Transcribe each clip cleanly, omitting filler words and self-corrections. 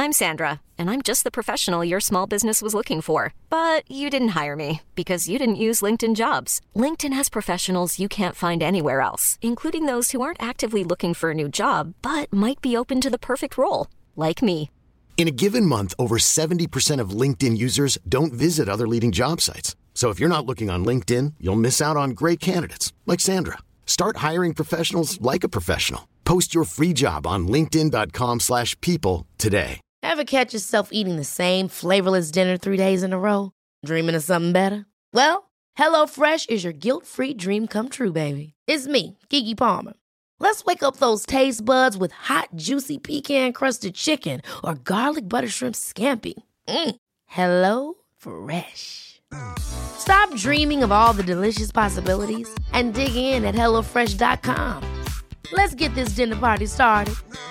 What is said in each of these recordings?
I'm Sandra, and I'm just the professional your small business was looking for. But you didn't hire me because you didn't use LinkedIn Jobs. LinkedIn has professionals you can't find anywhere else, including those who aren't actively looking for a new job, but might be open to the perfect role, like me. In a given month, over 70% of LinkedIn users don't visit other leading job sites. So if you're not looking on LinkedIn, you'll miss out on great candidates like Sandra. Start hiring professionals like a professional. Post your free job on linkedin.com/people today. Ever catch yourself eating the same flavorless dinner 3 days in a row? Dreaming of something better? Well, HelloFresh is your guilt-free dream come true, baby. It's me, Keke Palmer. Let's wake up those taste buds with hot, juicy pecan-crusted chicken or garlic butter shrimp scampi. Hello Fresh. Stop dreaming of all the delicious possibilities and dig in at HelloFresh.com. Let's get this dinner party started.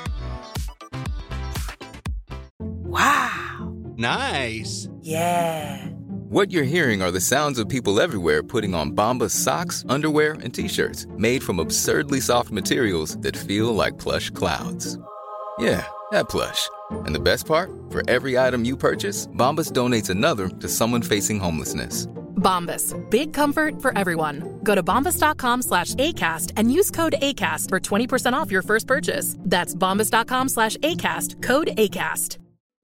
Wow. Nice. Yeah. What you're hearing are the sounds of people everywhere putting on Bombas socks, underwear, and T-shirts made from absurdly soft materials that feel like plush clouds. Yeah, that plush. And the best part? For every item you purchase, Bombas donates another to someone facing homelessness. Bombas. Big comfort for everyone. Go to bombas.com/ACAST and use code ACAST for 20% off your first purchase. That's bombas.com/ACAST. Code ACAST.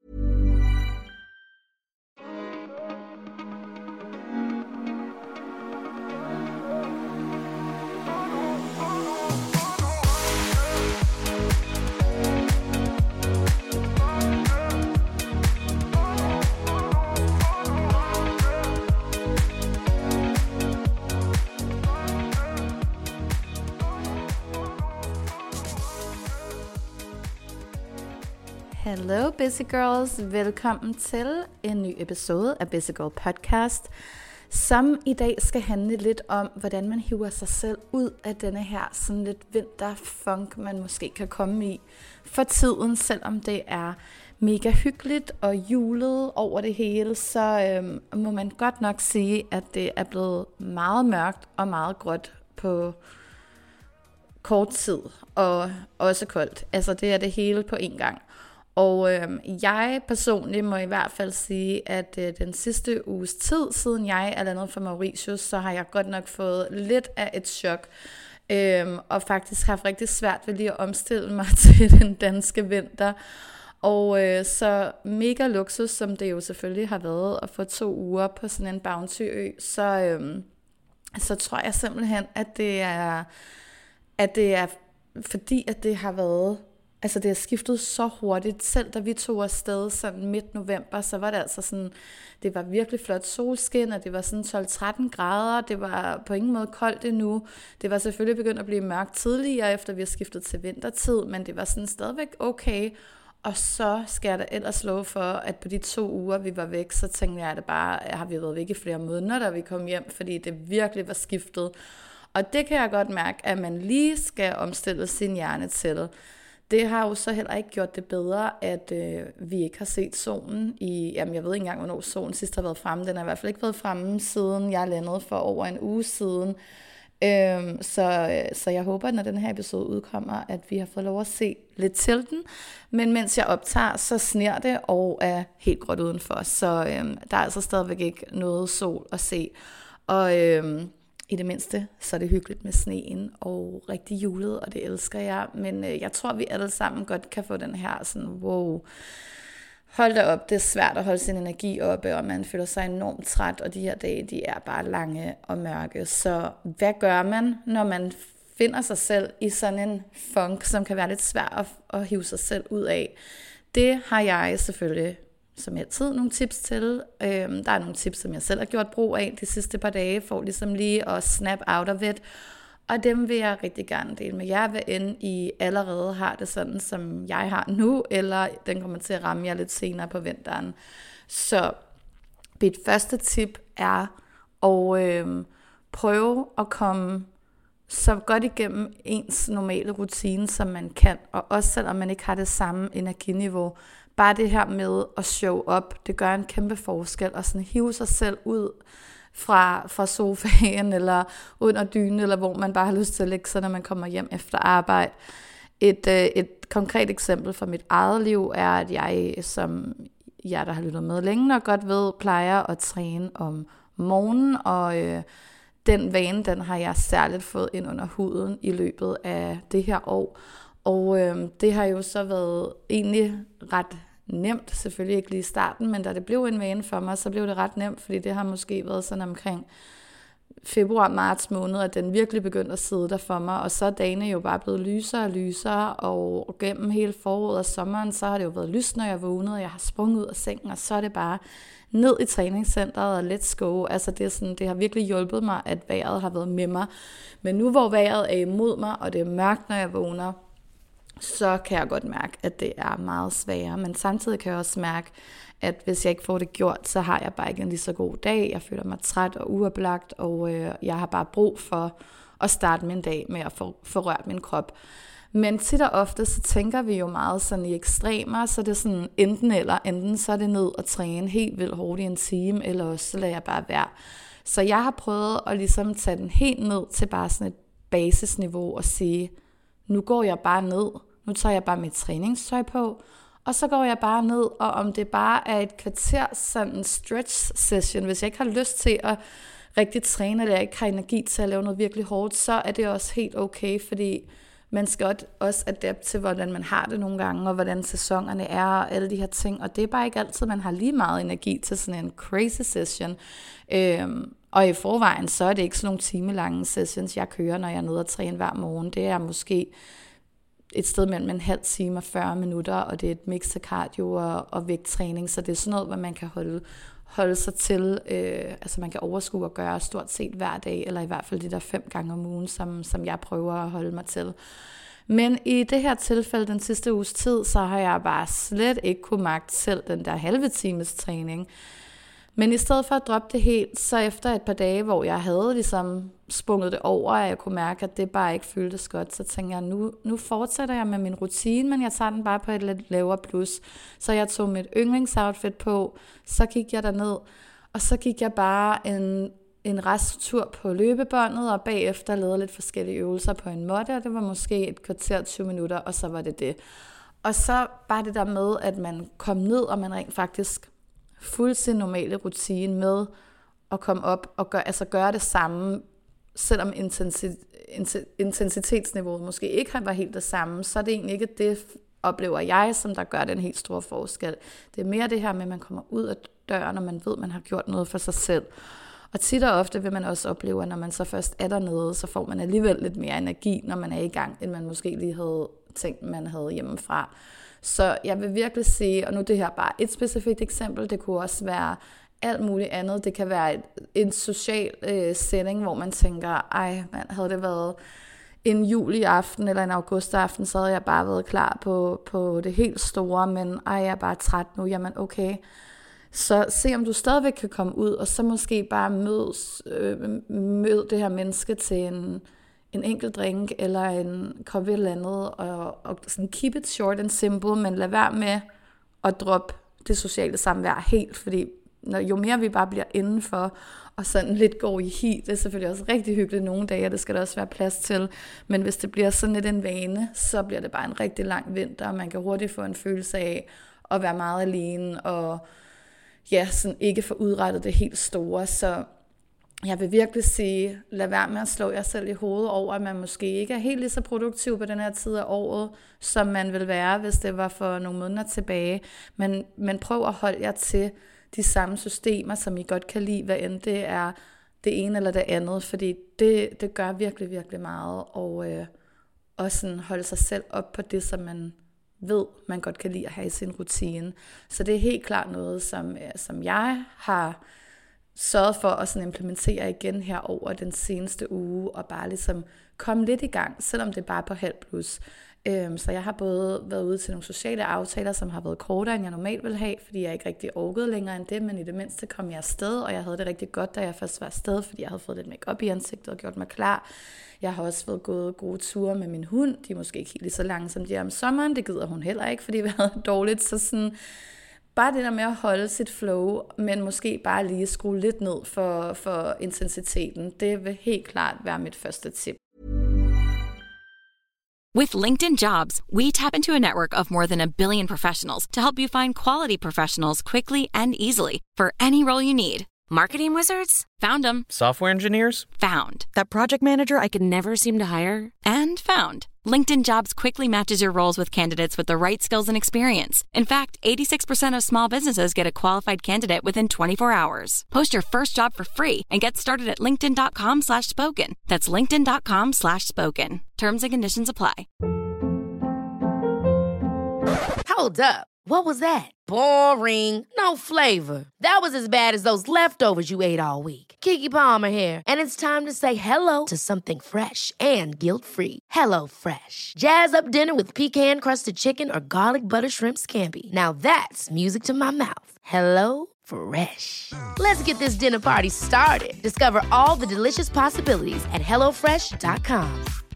Hello Busy Girls, velkommen til en ny episode af Busy Girl Podcast, som i dag skal handle lidt om, hvordan man hiver sig selv ud af denne her sådan lidt vinterfunk, man måske kan komme i for tiden, selvom det er mega hyggeligt og julet over det hele, så må man godt nok sige, at det er blevet meget mørkt og meget gråt på kort tid, og også koldt. Altså det er det hele på en gang. Og jeg personligt må i hvert fald sige, at den sidste uges tid, siden jeg er landet fra Mauritius, så har jeg godt nok fået lidt af et chok. Og faktisk haft rigtig svært ved lige at omstille mig til den danske vinter. Og så mega luksus, som det jo selvfølgelig har været at få 2 uger på sådan en bounty-ø, så tror jeg simpelthen, at det er fordi, at det har været... Altså det har skiftet så hurtigt. Selv da vi tog afsted sådan midt november, så var det altså sådan, det var virkelig flot solskin, og det var sådan 12-13 grader. Det var på ingen måde koldt endnu. Det var selvfølgelig begyndt at blive mørkt tidligere, efter vi har skiftet til vintertid, men det var sådan stadigvæk okay. Og så skal jeg da ellers love for, at på de 2 uger, vi var væk, så tænkte jeg, at det bare, har vi været væk i flere måneder, da vi kom hjem, fordi det virkelig var skiftet. Og det kan jeg godt mærke, at man lige skal omstille sin hjerne til. Det har jo så heller ikke gjort det bedre, at vi ikke har set solen i, jamen jeg ved ikke engang, hvornår solen sidst har været fremme. Den har i hvert fald ikke været fremme, siden jeg landede for over en uge siden. Så jeg håber, når den her episode udkommer, at vi har fået lov at se lidt til den. Men mens jeg optager, så sner det og er helt gråt udenfor. Så der er altså stadigvæk ikke noget sol at se. Og... i det mindste, så er det hyggeligt med sneen og rigtig julet, og det elsker jeg. Men jeg tror, vi alle sammen godt kan få den her sådan, wow, hold da op, det er svært at holde sin energi oppe, og man føler sig enormt træt, og de her dage, de er bare lange og mørke. Så hvad gør man, når man finder sig selv i sådan en funk, som kan være lidt svær at hive sig selv ud af? Det har jeg selvfølgelig som altid nogle tips til. Der er nogle tips, som jeg selv har gjort brug af de sidste par dage, for ligesom lige at snap out of it. Og dem vil jeg rigtig gerne dele med jer, hvad end I allerede har det sådan, som jeg har nu, eller den kommer til at ramme jer lidt senere på vinteren. Så mit første tip er at prøve at komme så godt igennem ens normale rutine, som man kan, og også selvom man ikke har det samme energiniveau. Bare det her med at show up, det gør en kæmpe forskel, og sådan hive sig selv ud fra sofaen, eller under dynen, eller hvor man bare har lyst til at lægge sig, når man kommer hjem efter arbejde. Et konkret eksempel fra mit eget liv er, at jeg, som jer, der har lyttet med længe nok godt ved, plejer at træne om morgenen, og den vane, den har jeg særligt fået ind under huden i løbet af det her år. Og det har jo så været egentlig ret nemt, selvfølgelig ikke lige i starten, men da det blev en vane for mig, så blev det ret nemt, fordi det har måske været sådan omkring februar-marts måned, at den virkelig begyndte at sidde der for mig, og så er dagene jo bare blevet lysere og lysere, og gennem hele foråret og sommeren, så har det jo været lyst, når jeg vågnede, og jeg har sprunget ud af sengen, og så er det bare ned i træningscenteret og let's go. Altså det er sådan, det har virkelig hjulpet mig, at vejret har været med mig. Men nu hvor vejret er imod mig, og det er mørkt, når jeg vågner, så kan jeg godt mærke, at det er meget sværere. Men samtidig kan jeg også mærke, at hvis jeg ikke får det gjort, så har jeg bare ikke en lige så god dag. Jeg føler mig træt og uoplagt, og jeg har bare brug for at starte min dag med at få rørt min krop. Men tit og ofte, så tænker vi jo meget sådan i ekstremer, så det er sådan enten så er det ned og træne helt vildt hårdt i en time, eller også så lader jeg bare være. Så jeg har prøvet at ligesom tage den helt ned til bare sådan et basisniveau og sige, nu går jeg bare ned, nu tager jeg bare mit træningstøj på, og så går jeg bare ned, og om det bare er et kvarter sådan en stretch session, hvis jeg ikke har lyst til at rigtig træne, eller jeg ikke har energi til at lave noget virkelig hårdt, så er det også helt okay, fordi man skal også adapte til, hvordan man har det nogle gange, og hvordan sæsonerne er, og alle de her ting, og det er bare ikke altid, man har lige meget energi til sådan en crazy session. Og i forvejen, så er det ikke sådan nogle timelange sessions, jeg kører, når jeg er nede og træne hver morgen. Det er måske et sted mellem en halv time og 40 minutter, og det er et mix af cardio og vægttræning, så det er sådan noget, hvor man kan holde sig til, altså man kan overskue og gøre stort set hver dag, eller i hvert fald de der 5 gange om ugen, som jeg prøver at holde mig til. Men i det her tilfælde, den sidste uges tid, så har jeg bare slet ikke kunne magte selv den der halve times træning. Men i stedet for at droppe det helt, så efter et par dage, hvor jeg havde ligesom sprunget det over, og jeg kunne mærke, at det bare ikke føltes godt, så tænkte jeg, nu fortsætter jeg med min rutine, men jeg tager den bare på et lidt lavere plus. Så jeg tog mit yndlingsoutfit på, så gik jeg derned, og så gik jeg bare en resttur på løbebåndet, og bagefter lavede lidt forskellige øvelser på en måtte, og det var måske et kvarter 20 minutter, og så var det det. Og så bare det der med, at man kom ned, og man rent faktisk fuldt sin normale rutine med at komme op og gøre det samme, selvom intensitetsniveauet måske ikke var helt det samme, så er det egentlig ikke det, oplever jeg, som der gør den helt store forskel. Det er mere det her med, at man kommer ud af døren, og man ved, at man har gjort noget for sig selv. Og tit og ofte vil man også opleve, at når man så først er dernede, så får man alligevel lidt mere energi, når man er i gang, end man måske lige havde tænkt, man havde hjemmefra. Så jeg vil virkelig sige, og nu det her bare et specifikt eksempel, det kunne også være alt muligt andet. Det kan være en social setting, hvor man tænker, havde det været en juliaften eller en augustaften, så havde jeg bare været klar på det helt store, men jeg er bare træt nu, jamen okay. Så se om du stadigvæk kan komme ud, og så måske bare møde det her menneske til en enkelt drink, eller en kop et eller andet, og sådan keep it short and simple, men lad være med at droppe det sociale samvær helt, fordi jo mere vi bare bliver indenfor, og sådan lidt går i hi, det er selvfølgelig også rigtig hyggeligt nogle dage, og det skal der også være plads til, men hvis det bliver sådan lidt en vane, så bliver det bare en rigtig lang vinter, og man kan hurtigt få en følelse af at være meget alene, og ja, sådan ikke få udrettet det helt store, så jeg vil virkelig sige, lad være med at slå jer selv i hovedet over, at man måske ikke er helt lige så produktiv på den her tid af året, som man vil være, hvis det var for nogle måneder tilbage. Men prøv at holde jer til de samme systemer, som I godt kan lide, hvad end det er det ene eller det andet, fordi det gør virkelig, virkelig meget, og sådan holde sig selv op på det, som man ved, man godt kan lide at have i sin rutine. Så det er helt klart noget, som jeg har sørget for at sådan implementere igen her over den seneste uge, og bare ligesom komme lidt i gang, selvom det er bare på halv plus. Så jeg har både været ude til nogle sociale aftaler, som har været kortere, end jeg normalt ville have, fordi jeg ikke rigtig orkede længere end det, men i det mindste kom jeg afsted, og jeg havde det rigtig godt, da jeg først var afsted, fordi jeg havde fået lidt make-up i ansigtet og gjort mig klar. Jeg har også været gået gode ture med min hund. De er måske ikke helt lige så lange, som de er om sommeren. Det gider hun heller ikke, fordi vi havde dårligt. Så sådan, bare det der med at holde sit flow, men måske bare lige skrue lidt ned for intensiteten, det vil helt klart være mit første tip. With LinkedIn Jobs, we tap into a network of more than 1 billion professionals to help you find quality professionals quickly and easily for any role you need. Marketing wizards? Found them. Software engineers? Found. That project manager I could never seem to hire? And found. LinkedIn Jobs quickly matches your roles with candidates with the right skills and experience. In fact, 86% of small businesses get a qualified candidate within 24 hours. Post your first job for free and get started at linkedin.com/spoken. That's linkedin.com/spoken. Terms and conditions apply. Hold up. What was that? Boring. No flavor. That was as bad as those leftovers you ate all week. Keke Palmer here, and it's time to say hello to something fresh and guilt-free. Hello Fresh. Jazz up dinner with pecan-crusted chicken or garlic butter shrimp scampi. Now that's music to my mouth. Hello Fresh. Let's get this dinner party started. Discover all the delicious possibilities at hellofresh.com.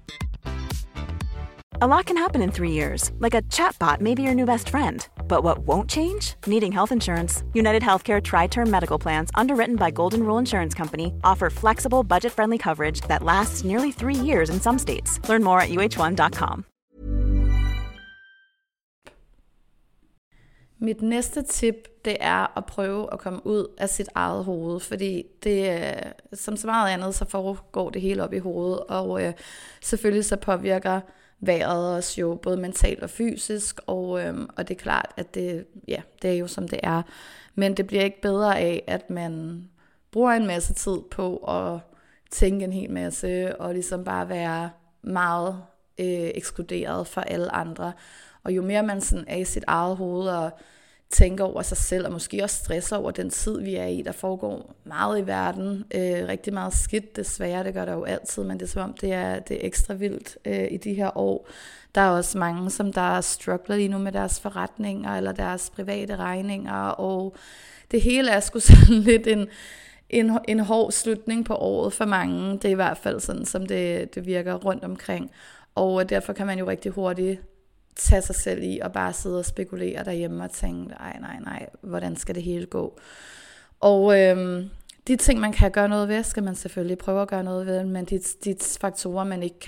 A lot can happen in 3 years, like a chatbot may be your new best friend. But what won't change? Needing health insurance. United Healthcare Tri-Term Medical Plans, underwritten by Golden Rule Insurance Company, offer flexible, budget-friendly coverage that lasts nearly 3 years in some states. Learn more at uh1.com. Mit næste tip, det er at prøve at komme ud af sit eget hoved, fordi det, som så meget andet, så foregår det hele op i hovedet, og selvfølgelig så påvirker vejret os jo både mentalt og fysisk, og det er klart, at det er jo som det er, men det bliver ikke bedre af, at man bruger en masse tid på at tænke en hel masse, og ligesom bare være meget ekskluderet fra alle andre. Og jo mere man sådan er i sit eget hoved og tænker over sig selv, og måske også stresser over den tid, vi er i, der foregår meget i verden, rigtig meget skidt desværre, det gør der jo altid, men det er som om, det er ekstra vildt i de her år. Der er også mange, som der struggler lige nu med deres forretninger, eller deres private regninger, og det hele er sgu sådan lidt en hård slutning på året for mange. Det er i hvert fald sådan, som det virker rundt omkring, og derfor kan man jo rigtig hurtigt tage sig selv i og bare sidde og spekulere derhjemme og tænke, nej, hvordan skal det hele gå? Og de ting, man kan gøre noget ved, skal man selvfølgelig prøve at gøre noget ved, men de faktorer, man ikke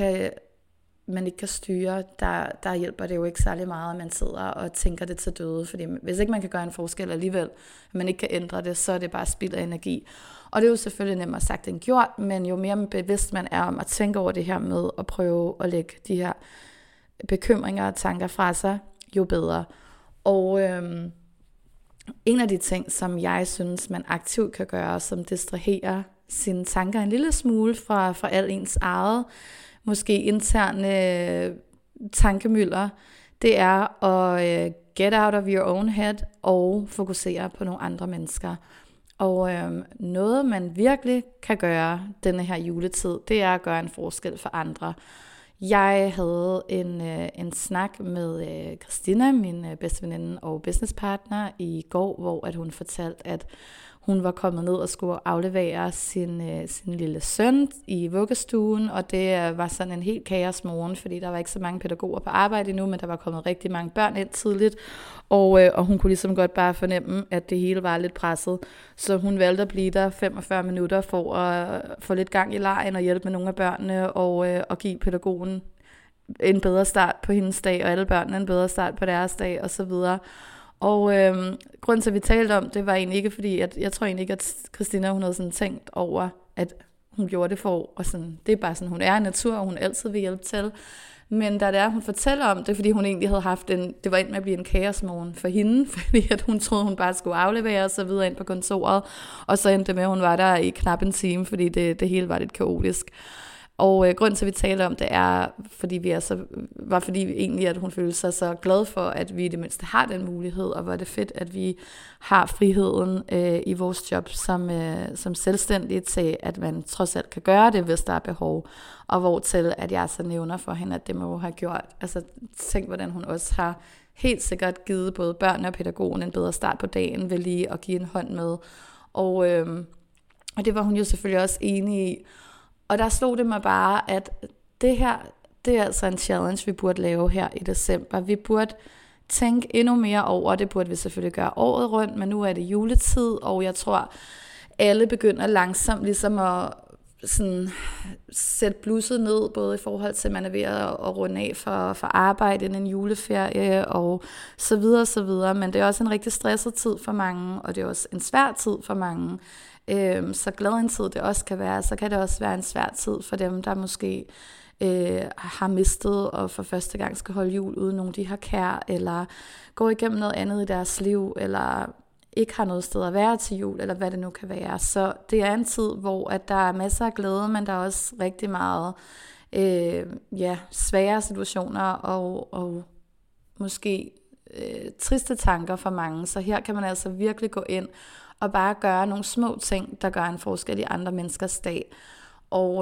kan styre, der hjælper det jo ikke særlig meget, at man sidder og tænker det til døde, fordi hvis ikke man kan gøre en forskel alligevel, at man ikke kan ændre det, så er det bare spild af energi. Og det er jo selvfølgelig nemmere sagt end gjort, men jo mere bevidst man er om at tænke over det her med at prøve at lægge de her bekymringer og tanker fra sig, jo bedre. Og en af de ting, som jeg synes, man aktivt kan gøre, som distraherer sine tanker en lille smule fra al ens eget, måske interne tankemylder, det er at get out of your own head og fokusere på nogle andre mennesker. Og noget, man virkelig kan gøre denne her juletid, det er at gøre en forskel for andre. Jeg havde en snak med Christina, min bedste veninde og businesspartner, i går, hvor at hun fortalte, at hun var kommet ned og skulle aflevere sin lille søn i vuggestuen, og det var sådan en helt kaosmorgen, fordi der var ikke så mange pædagoger på arbejde endnu, men der var kommet rigtig mange børn ind tidligt, og hun kunne ligesom godt bare fornemme, at det hele var lidt presset, så hun valgte at blive der 45 minutter for at få lidt gang i legen og hjælpe med nogle af børnene, og give pædagogen en bedre start på hendes dag, og alle børnene en bedre start på deres dag, og så videre. Og grunden til, at vi talte om det, var egentlig ikke, fordi jeg tror egentlig ikke, at Christina, hun havde sådan tænkt over, at hun gjorde det for, og sådan, det er bare sådan, hun er i natur, og hun altid vil hjælpe til. Men da det er, hun fortæller om det, fordi hun egentlig havde haft det var endt med at blive en kaosmorgen for hende, fordi at hun troede, hun bare skulle aflevere og så videre ind på kontoret, og så endte det med, at hun var der i knap en time, fordi det hele var lidt kaotisk. Og grunden til, at vi taler om det, er, fordi fordi egentlig, at hun følte sig så glad for, at vi i det mindste har den mulighed, og hvor er det fedt, at vi har friheden i vores job som selvstændige til, at man trods alt kan gøre det, hvis der er behov. Og hvor til, at jeg så nævner for hende, at det må have gjort. Altså tænk, hvordan hun også har helt sikkert givet både børn og pædagogen en bedre start på dagen, ved lige at give en hånd med. Og det var hun jo selvfølgelig også enig i. Og der slog det mig bare, at det her, det er altså en challenge, vi burde lave her i december. Vi burde tænke endnu mere over, det burde vi selvfølgelig gøre året rundt, men nu er det juletid, og jeg tror, alle begynder langsomt ligesom at sådan sætte blusset ned, både i forhold til, at man er ved at runde af for arbejde inden en juleferie, og så videre, men det er også en rigtig stresset tid for mange, og det er også en svær tid for mange. Så glad en tid det også kan være, så kan det også være en svær tid for dem, der måske har mistet og for første gang skal holde jul uden nogen de har kær, eller går igennem noget andet i deres liv, eller ikke har noget sted at være til jul, eller hvad det nu kan være. Så det er en tid, hvor at der er masser af glæde, men der er også rigtig meget svære situationer, og måske triste tanker for mange. Så her kan man altså virkelig gå ind og bare gøre nogle små ting, der gør en forskel i andre menneskers dag. Og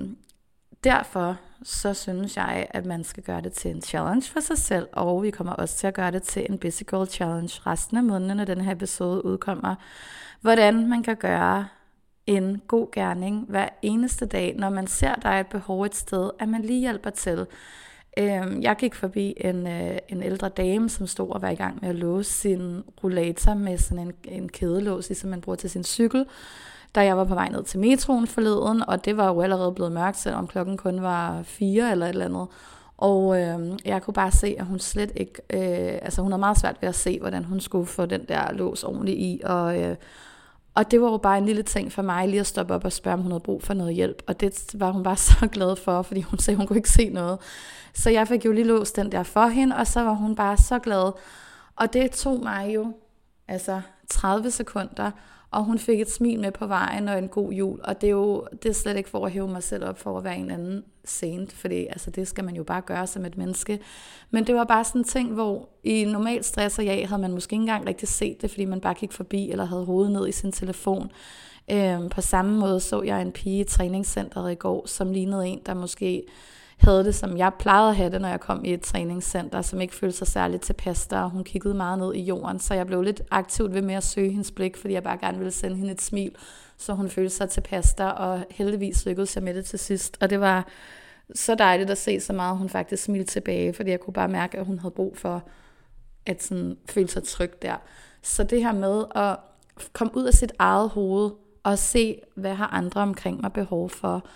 derfor så synes jeg, at man skal gøre det til en challenge for sig selv, og vi kommer også til at gøre det til en Busy Girl Challenge resten af måneden, når den her episode udkommer. Hvordan man kan gøre en god gerning hver eneste dag, når man ser, der er et behov et sted, at man lige hjælper til. Jeg gik forbi en ældre dame, som stod og var i gang med at låse sin rollator med sådan en kædelås, ligesom man bruger til sin cykel, da jeg var på vej ned til metroen forleden, og det var jo allerede blevet mørkt, selvom klokken kun var 4 eller et eller andet. Og jeg kunne bare se, at hun slet ikke, hun havde meget svært ved at se, hvordan hun skulle få den der lås ordentligt i, og det var jo bare en lille ting for mig, lige at stoppe op og spørge, om hun havde brug for noget hjælp, og det var hun bare så glad for, fordi hun sagde, hun kunne ikke se noget. Så jeg fik jo lige låst den der for hende, og så var hun bare så glad, og det tog mig jo 30 sekunder, og hun fik et smil med på vejen og en god jul, og det er slet ikke for at hæve mig selv op for at være en anden sent, fordi det skal man jo bare gøre som et menneske. Men det var bare sådan en ting, hvor i normal stress og havde man måske ikke engang rigtig set det, fordi man bare gik forbi eller havde hovedet ned i sin telefon. På samme måde så jeg en pige i træningscenteret i går, som lignede en, der måske havde det, som jeg plejede at have det, når jeg kom i et træningscenter, som ikke følte sig særligt tilpas der, og hun kiggede meget ned i jorden, så jeg blev lidt aktivt ved med at søge hendes blik, fordi jeg bare gerne ville sende hende et smil, så hun følte sig tilpas der, og heldigvis lykkedes jeg med det til sidst, og det var så dejligt at se så meget, hun faktisk smilte tilbage, fordi jeg kunne bare mærke, at hun havde brug for at sådan føle sig tryg der. Så det her med at komme ud af sit eget hoved, og se, hvad har andre omkring mig behov for,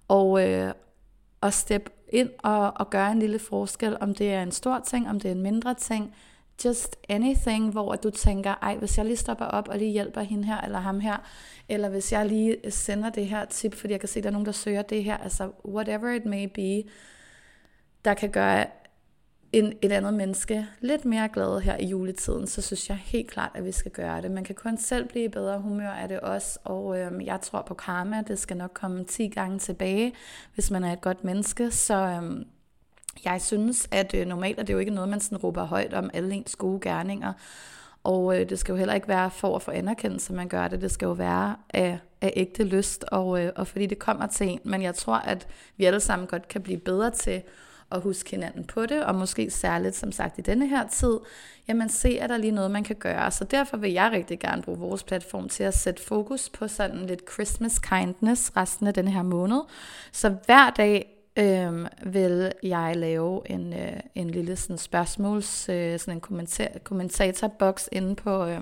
og steppe ind og gøre en lille forskel, om det er en stor ting, om det er en mindre ting, just anything, hvor du tænker, hvis jeg lige stopper op og lige hjælper hende her eller ham her, eller hvis jeg lige sender det her tip, fordi jeg kan se, at der er nogen, der søger det her, whatever it may be, der kan gøre et andet menneske lidt mere glad her i juletiden, så synes jeg helt klart, at vi skal gøre det. Man kan kun selv blive i bedre humør af det også, og jeg tror på karma, det skal nok komme 10 gange tilbage, hvis man er et godt menneske, så jeg synes, at normalt er det jo ikke noget, man sådan råber højt om alle ens gode gerninger, og det skal jo heller ikke være for at få anerkendelse, man gør det, det skal jo være af ægte lyst, og fordi det kommer til en, men jeg tror, at vi alle sammen godt kan blive bedre til og huske hinanden på det, og måske særligt, som sagt, i denne her tid, jamen se, at der lige noget, man kan gøre. Så derfor vil jeg rigtig gerne bruge vores platform til at sætte fokus på sådan lidt Christmas kindness resten af denne her måned. Så hver dag vil jeg lave en lille sådan sådan en kommentatorboks inde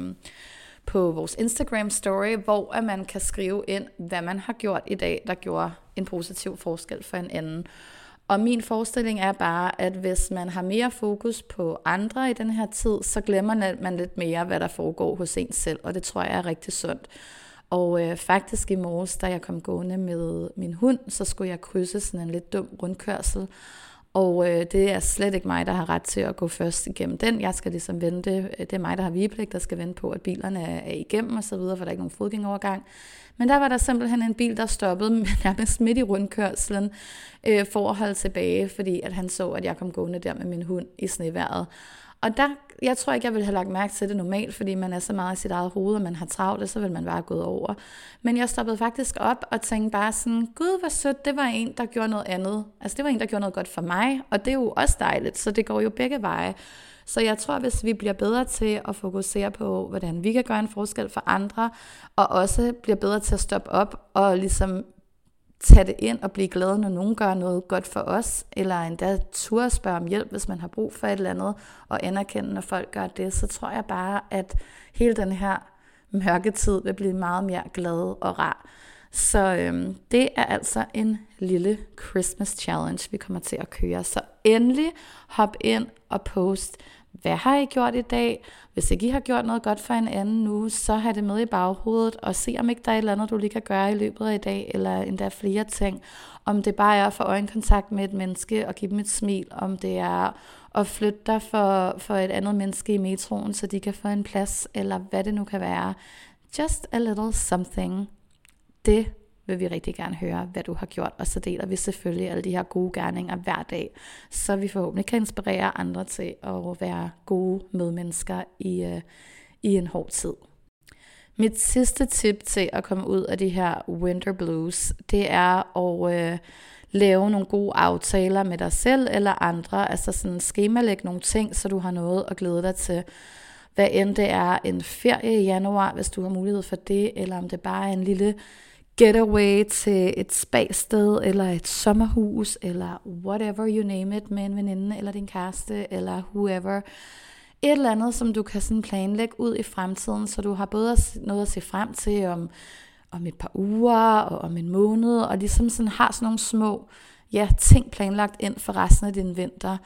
på vores Instagram story, hvor at man kan skrive ind, hvad man har gjort i dag, der gjorde en positiv forskel for en anden. Og min forestilling er bare, at hvis man har mere fokus på andre i den her tid, så glemmer man lidt mere, hvad der foregår hos en selv, og det tror jeg er rigtig sundt. Og faktisk i morges, da jeg kom gående med min hund, så skulle jeg krydse sådan en lidt dum rundkørsel, og det er slet ikke mig, der har ret til at gå først igennem den. Jeg skal ligesom vente, det er mig, der har vigepligt, der skal vente på, at bilerne er igennem og så videre, for der er ikke nogen fodgængerovergang. Men der var der simpelthen en bil, der stoppede nærmest midt i rundkørslen for at holde tilbage, fordi at han så, at jeg kom gående der med min hund i snevejret. Og jeg tror ikke, jeg ville have lagt mærke til det normalt, fordi man er så meget i sit eget hoved, og man har travlt, så vil man bare gå over. Men jeg stoppede faktisk op og tænkte bare sådan, gud hvor sødt, det var en, der gjorde noget andet. Altså det var en, der gjorde noget godt for mig, og det er jo også dejligt, så det går jo begge veje. Så jeg tror, hvis vi bliver bedre til at fokusere på, hvordan vi kan gøre en forskel for andre, og også bliver bedre til at stoppe op og ligesom tage det ind og blive glad, når nogen gør noget godt for os, eller endda turde spørge om hjælp, hvis man har brug for et eller andet, og anerkende, når folk gør det, så tror jeg bare, at hele den her mørketid vil blive meget mere glad og rar. Så det er altså en lille Christmas challenge, vi kommer til at køre. Så endelig hop ind og post, hvad har I gjort i dag? Hvis ikke I har gjort noget godt for en anden nu, så har det med i baghovedet, og se om ikke der er et eller andet, du lige kan gøre i løbet af i dag, eller endda flere ting. Om det bare er at få øjenkontakt med et menneske og give dem et smil, om det er at flytte dig for et andet menneske i metroen, så de kan få en plads, eller hvad det nu kan være. Just a little something. Det vil vi rigtig gerne høre, hvad du har gjort, og så deler vi selvfølgelig alle de her gode gerninger hver dag, så vi forhåbentlig kan inspirere andre til at være gode medmennesker i en hård tid. Mit sidste tip til at komme ud af de her winter blues, det er at lave nogle gode aftaler med dig selv eller andre, altså sådan skemalægge nogle ting, så du har noget at glæde dig til. Hvad end det er en ferie i januar, hvis du har mulighed for det, eller om det bare er en lille getaway til et spa-sted, eller et sommerhus, eller whatever you name it, med en veninde, eller din kæreste, eller whoever. Et eller andet, som du kan sådan planlægge ud i fremtiden, så du har både noget at se frem til om et par uger, og om en måned, og ligesom sådan har sådan nogle små ting planlagt ind for resten af din vinter,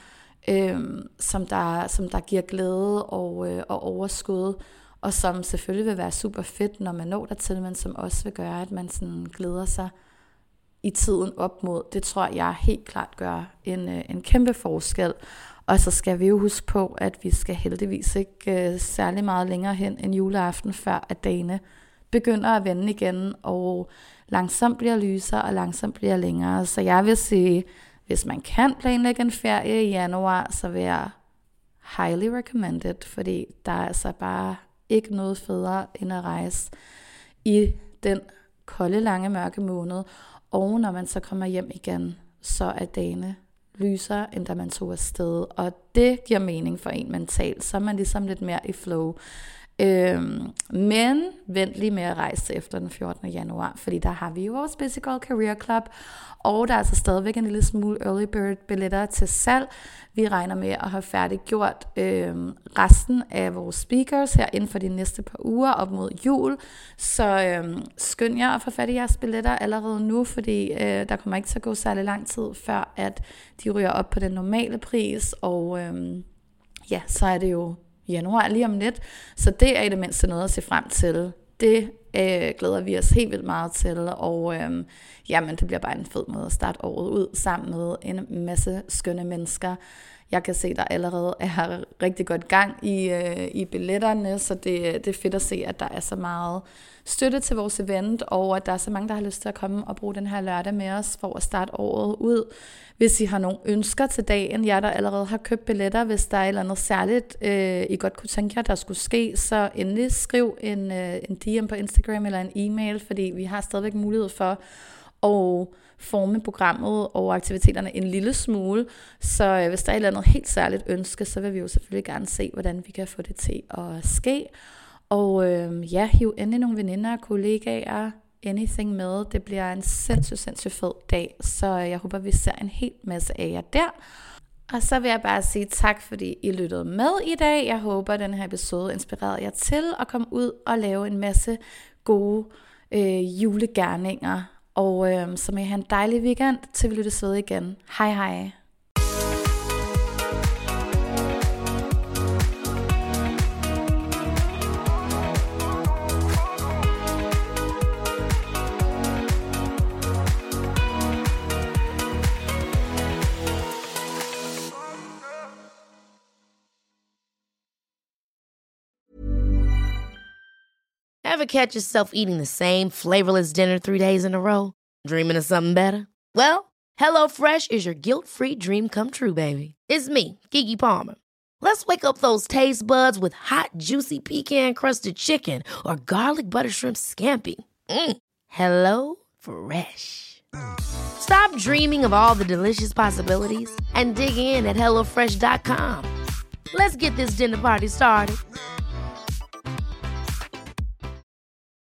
som der giver glæde og overskud, og som selvfølgelig vil være super fedt, når man når dertil, men som også vil gøre, at man sådan glæder sig i tiden op mod. Det tror jeg helt klart gør en kæmpe forskel. Og så skal vi jo huske på, at vi skal heldigvis ikke særlig meget længere hen end juleaften, før at dagene begynder at vende igen, og langsomt bliver lysere, og langsomt bliver længere. Så jeg vil sige, hvis man kan planlægge en ferie i januar, så vil jeg highly recommend it, fordi der er altså bare ikke noget federe end at rejse i den kolde, lange, mørke måned. Og når man så kommer hjem igen, så er dagene lyser, end da man tog afsted. Og det giver mening for en mentalt, så er man ligesom lidt mere i flow. Men vent lige med at rejse efter den 14. januar, fordi der har vi jo vores Busy Girl Career Club, og der er altså stadigvæk en lille smule early bird billetter til salg. Vi regner med at have færdiggjort resten af vores speakers her inden for de næste par uger op mod jul, så skynd jer at få fat i jeres billetter allerede nu, fordi der kommer ikke til at gå særlig lang tid, før at de ryger op på den normale pris, og så er det jo januar lige om lidt, så det er i det mindste noget at se frem til. Det glæder vi os helt vildt meget til, og men det bliver bare en fed måde at starte året ud sammen med en masse skønne mennesker. Jeg kan se, der allerede er rigtig godt gang i billetterne, så det er fedt at se, at der er så meget støtte til vores event, og at der er så mange, der har lyst til at komme og bruge den her lørdag med os for at starte året ud. Hvis I har nogle ønsker til dagen, jer der allerede har købt billetter, hvis der er et eller andet særligt, I godt kunne tænke jer, der skulle ske, så endelig skriv en DM på Instagram eller en e-mail, fordi vi har stadigvæk mulighed for at forme programmet og aktiviteterne en lille smule. Så hvis der er et eller andet helt særligt ønske, så vil vi jo selvfølgelig gerne se, hvordan vi kan få det til at ske. Og hiv endelig nogle veninder og kollegaer, anything med. Det bliver en sindssygt fed dag, så jeg håber, vi ser en hel masse af jer der. Og så vil jeg bare sige tak, fordi I lyttede med i dag. Jeg håber, at den her episode inspirerede jer til at komme ud og lave en masse gode julegerninger. Og så må I have en dejlig weekend, til vi lyttes ved igen. Hej hej. Ever catch yourself eating the same flavorless dinner 3 days in a row? Dreaming of something better? Well, HelloFresh is your guilt-free dream come true, baby. It's me, Keke Palmer. Let's wake up those taste buds with hot, juicy pecan-crusted chicken or garlic butter shrimp scampi. Hello Fresh. Stop dreaming of all the delicious possibilities and dig in at HelloFresh.com. Let's get this dinner party started.